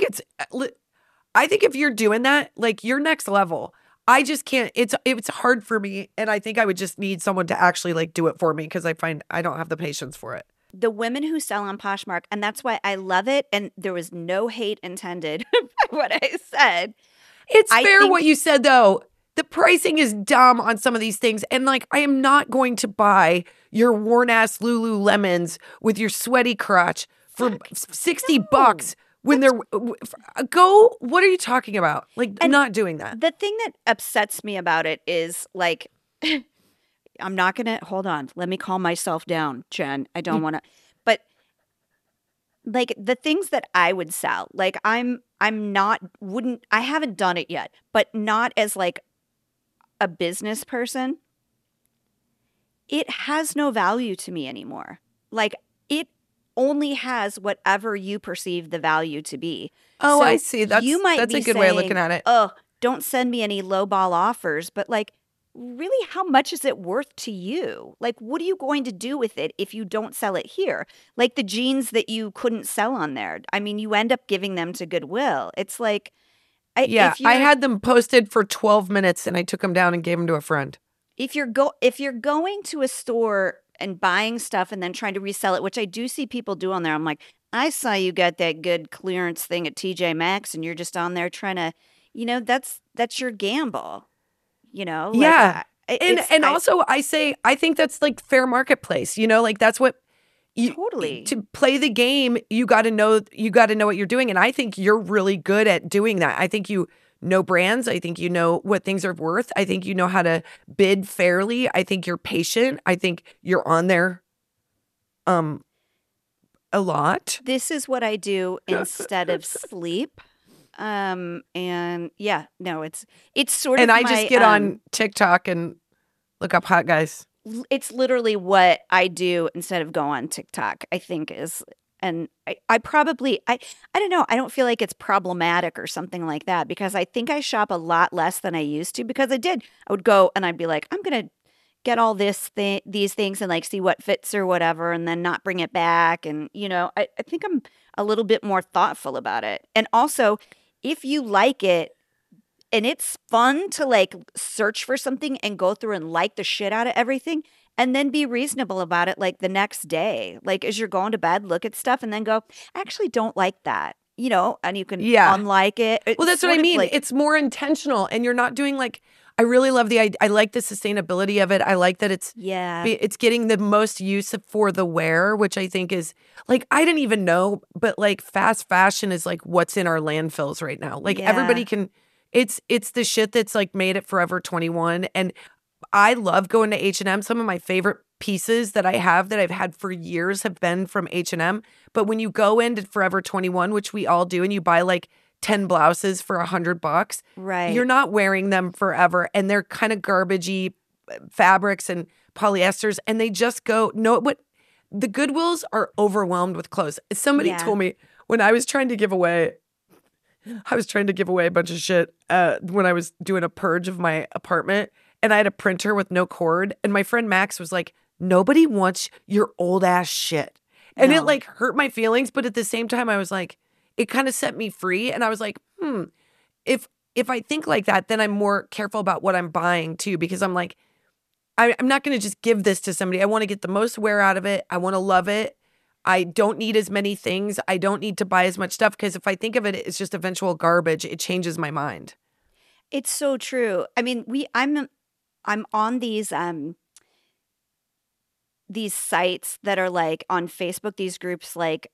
[SPEAKER 3] if you're doing that, like, you're next level. I just can't. It's hard for me, and I think I would just need someone to actually like do it for me, because I find I don't have the patience for it.
[SPEAKER 2] The women who sell on Poshmark, and that's why I love it, and there was no hate intended by what I said.
[SPEAKER 3] It's fair what you said, though. The pricing is dumb on some of these things, and like, I am not going to buy your worn ass Lululemons with your sweaty crotch for $60. When they're what are you talking about? Like, I'm not doing that.
[SPEAKER 2] The thing that upsets me about it is like, I'm not going to, hold on. Let me calm myself down, Jen. I don't want to, but like the things that I would sell, like I haven't done it yet, but not as like a business person. it has no value to me anymore. Like, it only has whatever you perceive the value to be.
[SPEAKER 3] Oh,
[SPEAKER 2] So
[SPEAKER 3] I see.
[SPEAKER 2] you might
[SPEAKER 3] That's
[SPEAKER 2] be
[SPEAKER 3] a good way of
[SPEAKER 2] saying,
[SPEAKER 3] looking at it.
[SPEAKER 2] oh, don't send me any lowball offers. But like, really, how much is it worth to you? Like, what are you going to do with it if you don't sell it here? Like the jeans that you couldn't sell on there. I mean, you end up giving them to Goodwill. It's like,
[SPEAKER 3] Yeah,
[SPEAKER 2] if
[SPEAKER 3] I
[SPEAKER 2] you're
[SPEAKER 3] had them posted for 12 minutes and I took them down and gave them to a friend.
[SPEAKER 2] if you're going to a store and buying stuff and then trying to resell it, which I do see people do on there, I'm like, I saw you got that good clearance thing at TJ Maxx and you're just on there trying to, that's your gamble.
[SPEAKER 3] Yeah.
[SPEAKER 2] It's
[SPEAKER 3] Also I think that's like fair marketplace, like that's what
[SPEAKER 2] totally.
[SPEAKER 3] to play the game, you got to know what you're doing. And I think you're really good at doing that. I think you know brands. I think you know what things are worth. I think you know how to bid fairly. I think you're patient. I think you're on there a lot.
[SPEAKER 2] This is what I do instead of sleep. And yeah, no, it's sort of
[SPEAKER 3] And I just get on TikTok and look up hot guys.
[SPEAKER 2] It's literally what I do instead of go on TikTok, I think is, and I probably, I don't know. I don't feel like it's problematic or something like that because I think I shop a lot less than I used to because I would go and I'd be like, I'm going to get all these things and like see what fits or whatever and then not bring it back. And, I think I'm a little bit more thoughtful about it. And also, if you like it, and it's fun to like search for something and go through and like the shit out of everything and then be reasonable about it like the next day. Like as you're going to bed, look at stuff and then go, I actually don't like that, and you can unlike it.
[SPEAKER 3] Well, that's what I mean. It's more intentional and you're not doing like, I really love I like the sustainability of it. I like that it's getting the most use for the wear, which I think is like, I didn't even know, but like fast fashion is like what's in our landfills right now. Like everybody can, it's the shit that's like made at Forever 21. And I love going to H&M. Some of my favorite pieces that I've had for years have been from H&M. But when you go into Forever 21, which we all do, and you buy like 10 blouses for $100,
[SPEAKER 2] right?
[SPEAKER 3] You're not wearing them forever. And they're kind of garbagey fabrics and polyesters. And they just go, the Goodwills are overwhelmed with clothes. Somebody told me when I was trying to give away a bunch of shit when I was doing a purge of my apartment and I had a printer with no cord. And my friend Max was like, nobody wants your old ass shit. And it like hurt my feelings. But at the same time, I was like, it kind of set me free. And I was like, if I think like that, then I'm more careful about what I'm buying too, because I'm like, I'm not going to just give this to somebody. I want to get the most wear out of it. I want to love it. I don't need as many things. I don't need to buy as much stuff because if I think of it as just eventual garbage, it changes my mind.
[SPEAKER 2] It's so true. I mean, I'm on these sites that are like on Facebook, these groups like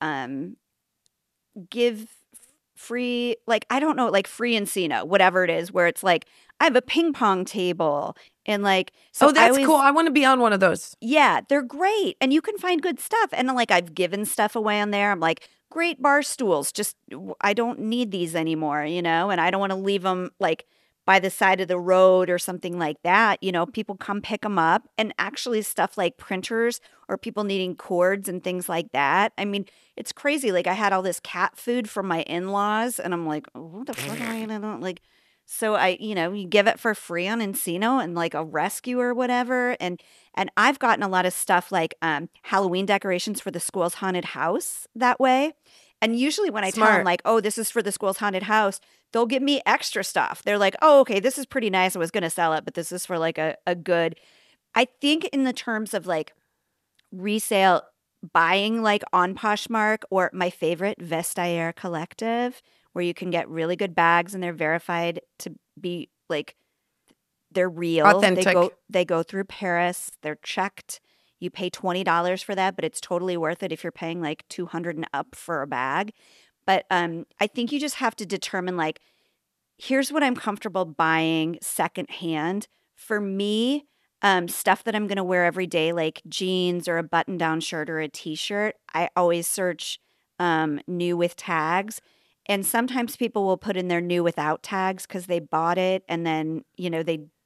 [SPEAKER 2] give free, like, I don't know, like free Encino, whatever it is, where it's like, I have a ping pong table and like, so
[SPEAKER 3] that's cool. I want to be on one of those.
[SPEAKER 2] Yeah, they're great. And you can find good stuff. And like, I've given stuff away on there. I'm like, great bar stools. Just, I don't need these anymore, and I don't want to leave them like by the side of the road or something like that. People come pick them up, and actually stuff like printers or people needing cords and things like that. I mean, it's crazy. Like I had all this cat food from my in-laws and I'm like, what the fuck am I going to do? Like, so you give it for free on Encino and like a rescue or whatever. And I've gotten a lot of stuff like Halloween decorations for the school's haunted house that way. And usually when I tell them like, oh, this is for the school's haunted house, they'll give me extra stuff. They're like, oh, okay, this is pretty nice. I was going to sell it, but this is for like a good, I think in the terms of like resale buying, like on Poshmark, or my favorite, Vestiaire Collective, where you can get really good bags and they're verified to be like, they're real.
[SPEAKER 3] Authentic.
[SPEAKER 2] They go through Paris. They're checked. You pay $20 for that, but it's totally worth it if you're paying like $200 and up for a bag. But I think you just have to determine like, here's what I'm comfortable buying secondhand. For me, stuff that I'm going to wear every day, like jeans or a button-down shirt or a t-shirt, I always search new with tags. And sometimes people will put in their new without tags because they bought it and then, they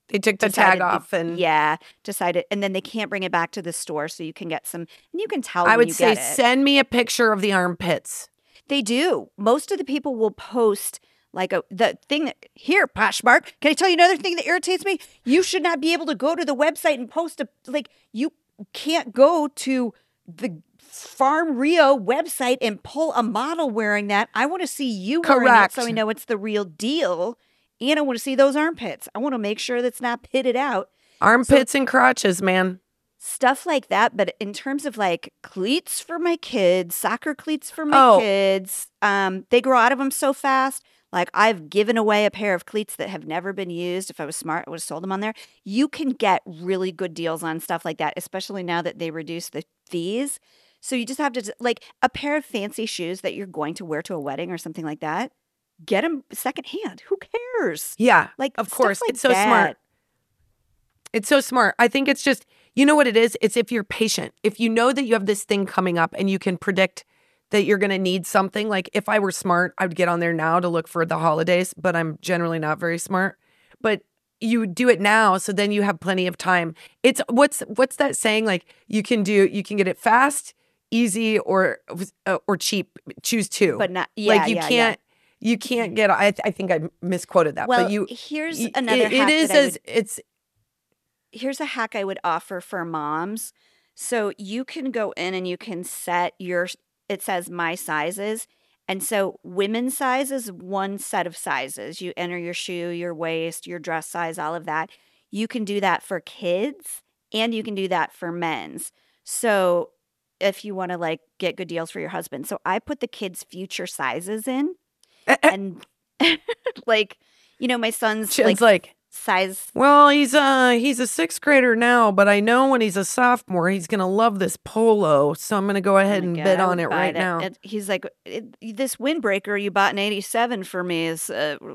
[SPEAKER 3] They took the tag off and
[SPEAKER 2] decided, and then they can't bring it back to the store, so you can get some, and you can tell
[SPEAKER 3] I
[SPEAKER 2] when
[SPEAKER 3] would
[SPEAKER 2] you
[SPEAKER 3] say
[SPEAKER 2] get it.
[SPEAKER 3] send me a picture of the armpits.
[SPEAKER 2] They do. Most of the people will post like the thing that, here, Poshmark, can I tell you another thing that irritates me? You should not be able to go to the website and post you can't go to the Farm Rio website and pull a model wearing that. I want to see you wearing it so I know it's the real deal. And I want to see those armpits. I want to make sure that's not pitted out.
[SPEAKER 3] Armpits and crotches, man.
[SPEAKER 2] Stuff like that. But in terms of like cleats for my kids, soccer cleats for my kids, they grow out of them so fast. Like I've given away a pair of cleats that have never been used. If I was smart, I would have sold them on there. You can get really good deals on stuff like that, especially now that they reduce the fees. So you just have to, like a pair of fancy shoes that you're going to wear to a wedding or something like that. Get them secondhand. Who cares?
[SPEAKER 3] Yeah,
[SPEAKER 2] like
[SPEAKER 3] of course.
[SPEAKER 2] Like
[SPEAKER 3] it's so smart. It's so smart. I think it's just, you know what it is? It's if you're patient. If you know that you have this thing coming up and you can predict that you're going to need something. Like if I were smart, I would get on there now to look for the holidays, but I'm generally not very smart. But you do it now, so then you have plenty of time. It's what's that saying? Like you can get it fast, easy, or cheap. Choose two.
[SPEAKER 2] But not
[SPEAKER 3] like you can't. You can't get. I think I misquoted that.
[SPEAKER 2] Well,
[SPEAKER 3] but
[SPEAKER 2] here's another hack. Here's a hack I would offer for moms. So you can go in and you can set it says my sizes. And so women's size is one set of sizes. You enter your shoe, your waist, your dress size, all of that. You can do that for kids and you can do that for men's. So if you want to like get good deals for your husband. So I put the kids' future sizes in. And like, my son's like size.
[SPEAKER 3] Well, he's a sixth grader now, but I know when he's a sophomore, he's going to love this polo. So I'm going to go ahead and bid on it right now.
[SPEAKER 2] He's like, this windbreaker you bought in 87 for me is,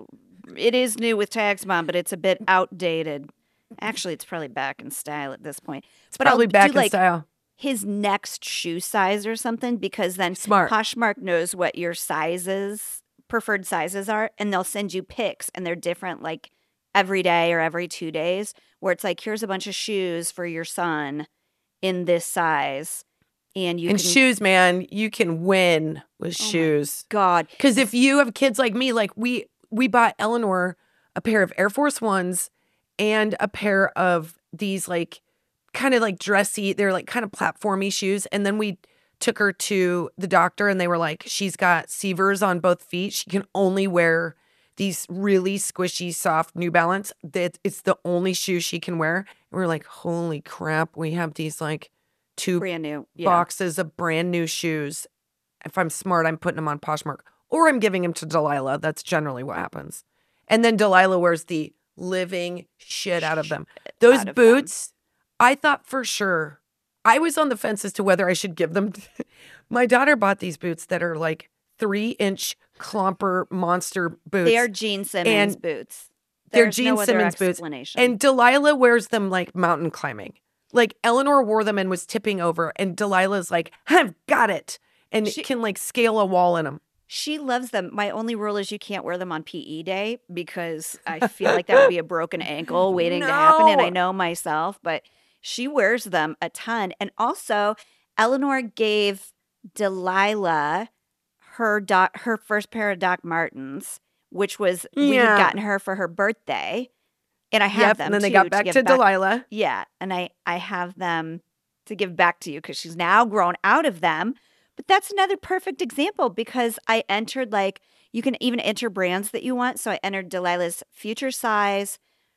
[SPEAKER 2] it is new with tags, Mom, but it's a bit outdated. Actually, it's probably back in style at this point.
[SPEAKER 3] It's probably back in style.
[SPEAKER 2] His next shoe size or something, because then
[SPEAKER 3] Smart.
[SPEAKER 2] Poshmark knows what your preferred sizes are, and they'll send you pics, and they're different like every day or every 2 days, where it's like, here's a bunch of shoes for your son in this size. And
[SPEAKER 3] shoes, man, you can win with shoes.
[SPEAKER 2] God.
[SPEAKER 3] Because if you have kids like me, like we bought Eleanor a pair of Air Force Ones and a pair of these like kind of like dressy, they're like kind of platformy shoes. And then we took her to the doctor and they were like, she's got severs on both feet. She can only wear these really squishy, soft New Balance. It's the only shoe she can wear. And we're like, holy crap, we have these like two
[SPEAKER 2] brand new
[SPEAKER 3] boxes of brand new shoes. If I'm smart, I'm putting them on Poshmark or I'm giving them to Delilah. That's generally what happens. And then Delilah wears the living shit out of them. Those boots, I thought for sure, I was on the fence as to whether I should give them. My daughter bought these boots that are like 3-inch clomper monster boots.
[SPEAKER 2] They are Gene Simmons boots.
[SPEAKER 3] They're Gene Simmons boots. And Delilah wears them like mountain climbing. Like Eleanor wore them and was tipping over. And Delilah's like, I've got it. And she can like scale a wall in them.
[SPEAKER 2] She loves them. My only rule is you can't wear them on PE day because I feel like that would be a broken ankle waiting to happen. And I know myself, but she wears them a ton. And also, Eleanor gave Delilah her first pair of Doc Martens, which was we had gotten her for her birthday. And I have them,
[SPEAKER 3] and then they got back to Delilah.
[SPEAKER 2] Yeah, and I have them to give back to you because she's now grown out of them. But that's another perfect example because I entered you can even enter brands that you want. So I entered Delilah's future size,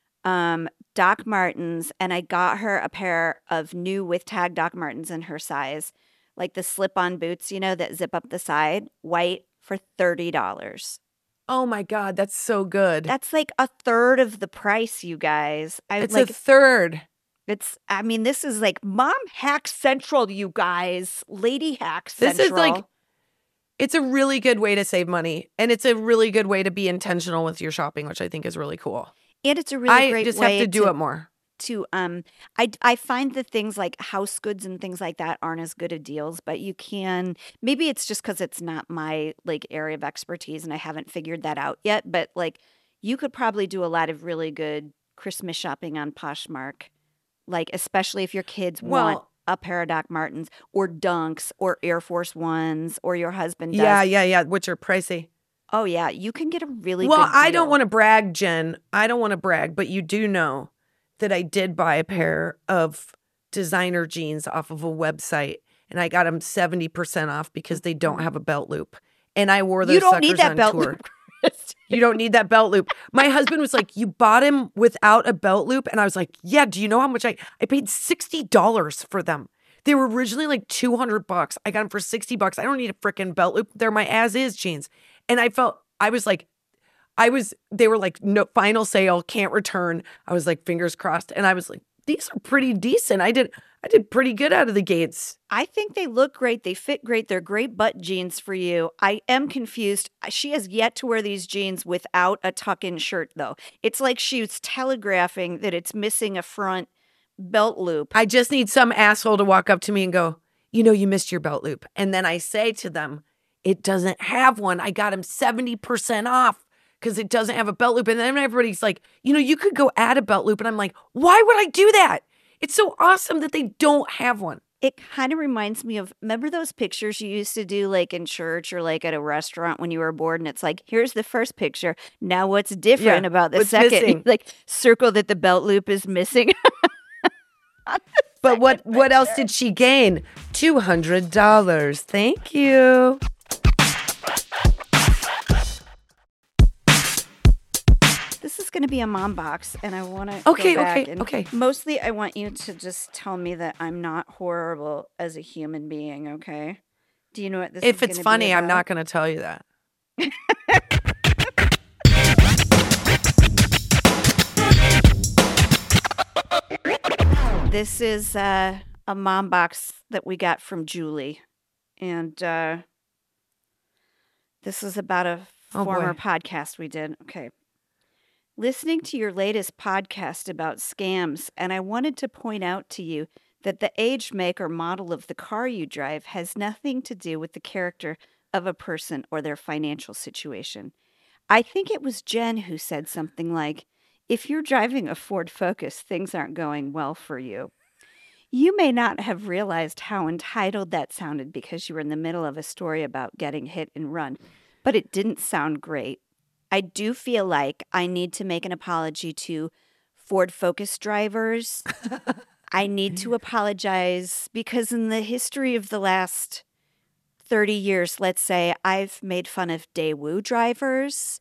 [SPEAKER 2] Doc Martens, and I got her a pair of new with tag Doc Martens in her size, like the slip-on boots, that zip up the side, white, for $30.
[SPEAKER 3] Oh my God, that's so good.
[SPEAKER 2] That's like a third of the price, you guys.
[SPEAKER 3] It's a third.
[SPEAKER 2] This is like Mom Hack Central, you guys. Lady Hack Central.
[SPEAKER 3] This is like, it's a really good way to save money. And it's a really good way to be intentional with your shopping, which I think is really cool.
[SPEAKER 2] And it's a really great way
[SPEAKER 3] I just have to do it more.
[SPEAKER 2] I find that things like house goods and things like that aren't as good of deals, but you can, maybe it's just because it's not my area of expertise and I haven't figured that out yet, but you could probably do a lot of really good Christmas shopping on Poshmark. Like, especially if your kids want
[SPEAKER 3] Well,
[SPEAKER 2] a pair of Doc Martens or Dunks or Air Force Ones, or your husband does.
[SPEAKER 3] yeah, which are pricey.
[SPEAKER 2] Oh, yeah. You can get a really
[SPEAKER 3] Well,
[SPEAKER 2] good deal.
[SPEAKER 3] I don't want to brag, Jen. I don't want to brag, but you do know that I did buy a pair of designer jeans off of a website, and I got them 70% off because they don't have a belt loop. And I wore those
[SPEAKER 2] You don't
[SPEAKER 3] suckers
[SPEAKER 2] need that
[SPEAKER 3] on
[SPEAKER 2] belt
[SPEAKER 3] tour.
[SPEAKER 2] loop.
[SPEAKER 3] You don't need that belt loop. My husband was like, you bought him without a belt loop? And I was like, yeah, do you know how much I paid $60 for them. They were originally like $200. I got them for $60. I don't need a freaking belt loop. They're my as-is jeans. And they were like, no, final sale, can't return. I was like, fingers crossed. And I was like, these are pretty decent. I did pretty good out of the gates.
[SPEAKER 2] I think they look great. They fit great. They're great butt jeans for you. I am confused. She has yet to wear these jeans without a tuck-in shirt, though. It's like she was telegraphing that it's missing a front belt loop.
[SPEAKER 3] I just need some asshole to walk up to me and go, you know, you missed your belt loop. And then I say to them, it doesn't have one. I got him 70% off because it doesn't have a belt loop. And then everybody's like, you know, you could go add a belt loop. And I'm like, why would I do that? It's so awesome that they don't have one.
[SPEAKER 2] It kind of reminds me of, remember those pictures you used to do like in church or like at a restaurant when you were bored, and it's like, here's the first picture. Now what's different about the
[SPEAKER 3] what's
[SPEAKER 2] second?
[SPEAKER 3] missing?
[SPEAKER 2] Like circle that the belt loop is missing.
[SPEAKER 3] But what else did she gain? $200. Thank you.
[SPEAKER 2] This is going to be a mom box, and I want to
[SPEAKER 3] Okay.
[SPEAKER 2] Mostly, I want you to just tell me that I'm not horrible as a human being, okay? Do you know what this is
[SPEAKER 3] If it's
[SPEAKER 2] gonna be
[SPEAKER 3] funny, I'm
[SPEAKER 2] about?
[SPEAKER 3] not going to tell you that.
[SPEAKER 2] This is a mom box that we got from Julie, and this is about a former podcast we did. Okay. Listening to your latest podcast about scams, and I wanted to point out to you that the age, make, or model of the car you drive has nothing to do with the character of a person or their financial situation. I think it was Jen who said something like, if you're driving a Ford Focus, things aren't going well for you. You may not have realized how entitled that sounded because you were in the middle of a story about getting hit and run, but it didn't sound great. I do feel like I need to make an apology to Ford Focus drivers. I need to apologize because in the history of the last 30 years, let's say, I've made fun of Daewoo drivers.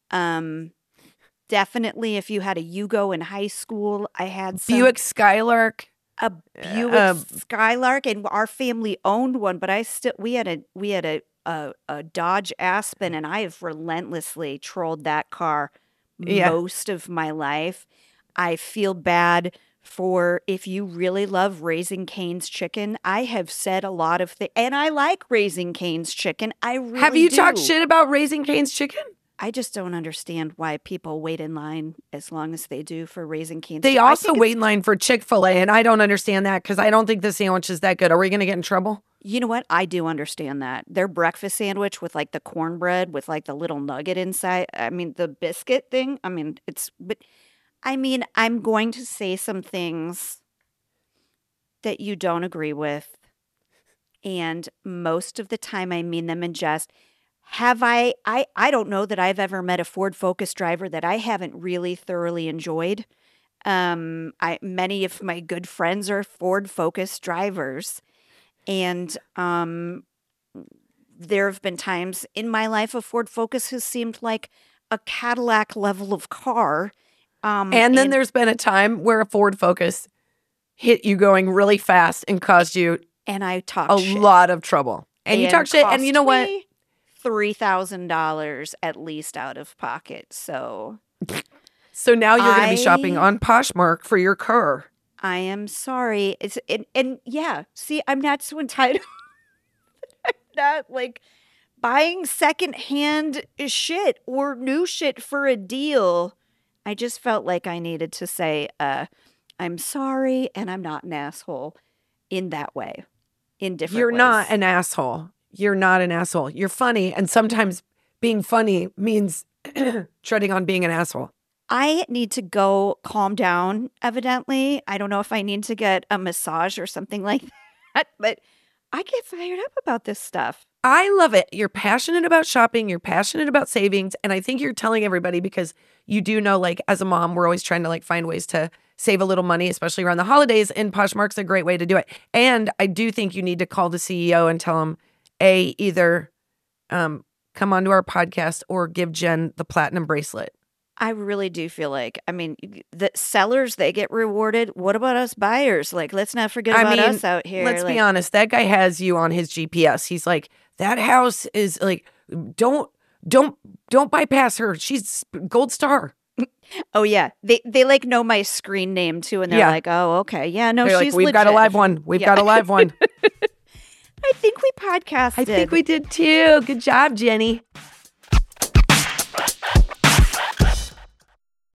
[SPEAKER 2] Definitely if you had a Yugo in high school, I had some.
[SPEAKER 3] Buick Skylark.
[SPEAKER 2] A Buick Skylark, and our family owned one, but we had a Dodge Aspen, and I have relentlessly trolled that car most of my life. I feel bad for if you really love Raising Cane's chicken. I have said a lot of things, and I like Raising Cane's chicken. I really
[SPEAKER 3] Have you
[SPEAKER 2] do.
[SPEAKER 3] talked shit about Raising Cane's chicken?
[SPEAKER 2] I just don't understand why people wait in line as long as they do for Raising Cane's.
[SPEAKER 3] They also wait in line for Chick-fil-A, and I don't understand that because I don't think the sandwich is that good. Are we going to get in trouble?
[SPEAKER 2] You know what? I do understand that. Their breakfast sandwich with like the cornbread with like the little nugget inside. I mean, the biscuit thing. I mean, I'm going to say some things that you don't agree with. And most of the time I mean them in jest. I don't know that I've ever met a Ford Focus driver that I haven't really thoroughly enjoyed. Many of my good friends are Ford Focus drivers. And there have been times in my life a Ford Focus has seemed like a Cadillac level of car.
[SPEAKER 3] And then there's been a time where a Ford Focus hit you going really fast and caused you
[SPEAKER 2] and I talked
[SPEAKER 3] a lot of trouble. And you talk shit, and you know what?
[SPEAKER 2] $3,000 at least out of pocket. So
[SPEAKER 3] now you're going to be shopping on Poshmark for your car.
[SPEAKER 2] I am sorry. And yeah, see, I'm not so entitled. I'm not like buying secondhand shit or new shit for a deal. I just felt like I needed to say, I'm sorry, and I'm not an asshole in that way, in different
[SPEAKER 3] You're
[SPEAKER 2] ways.
[SPEAKER 3] not an asshole. You're not an asshole. You're funny, and sometimes being funny means treading on being an asshole.
[SPEAKER 2] I need to go calm down, evidently. I don't know if I need to get a massage or something like that, but I get fired up about this stuff.
[SPEAKER 3] I love it. You're passionate about shopping. You're passionate about savings. And I think you're telling everybody because you do know, like, as a mom, we're always trying to like find ways to save a little money, especially around the holidays. And Poshmark's a great way to do it. And I do think you need to call the CEO and tell him, either come onto our podcast or give Jen the platinum bracelet.
[SPEAKER 2] I really do feel like, I mean, the sellers, they get rewarded. What about us buyers? Like, let's not forget about us out here.
[SPEAKER 3] Let's be honest. That guy has you on his GPS. He's like, that house is like, don't bypass her. She's gold star.
[SPEAKER 2] Oh, yeah. They like know my screen name too. And they're like, oh, okay. Yeah, no,
[SPEAKER 3] they're
[SPEAKER 2] she's
[SPEAKER 3] like, we've
[SPEAKER 2] legit.
[SPEAKER 3] got a live one. We've got a live one.
[SPEAKER 2] I think we podcasted.
[SPEAKER 3] I think we did too. Good job, Jenny.